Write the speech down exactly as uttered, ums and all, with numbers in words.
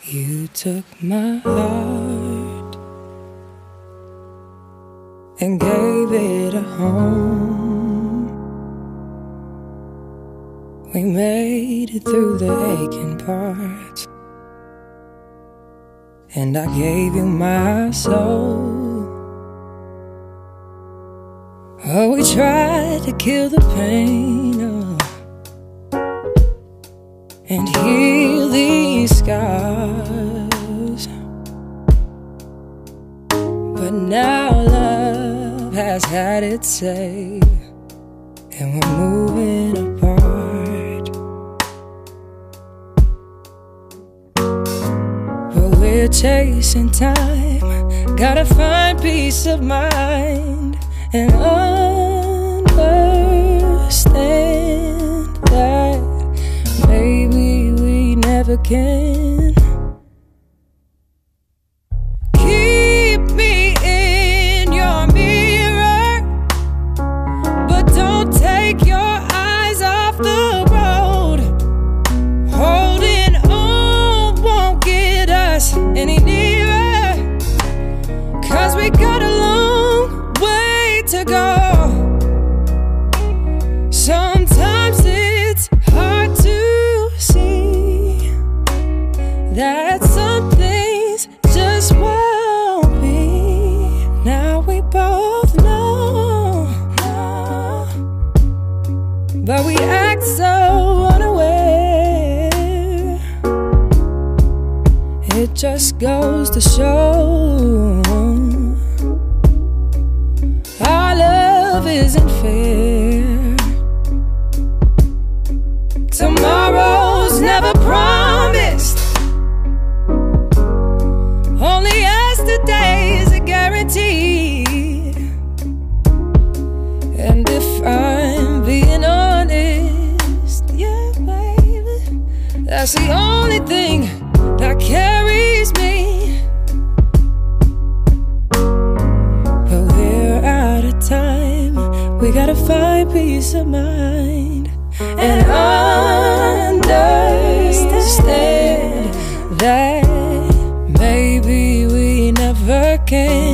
You took my heart and gave it a home. We made it through the aching parts, and I gave you my soul. Oh, we tried to kill the pain, oh, and heal these scars. But now love has had its say, and we're moving apart. But we're chasing time, gotta find peace of mind and understand that maybe we never can. Keep me in your mirror, but don't take your eyes off the road. Holding on won't get us any nearer, 'cause we got a long way to go. Sometimes it's hard to see that some things just won't be. Now we both know, but we act so unaware. It just goes to show our love isn't fair. Tomorrow's never promised, only yesterday is a guarantee. And if I'm being honest, yeah, baby, that's the only thing that carries me. But we're out of time, we gotta find peace of mind and understand that maybe we never can.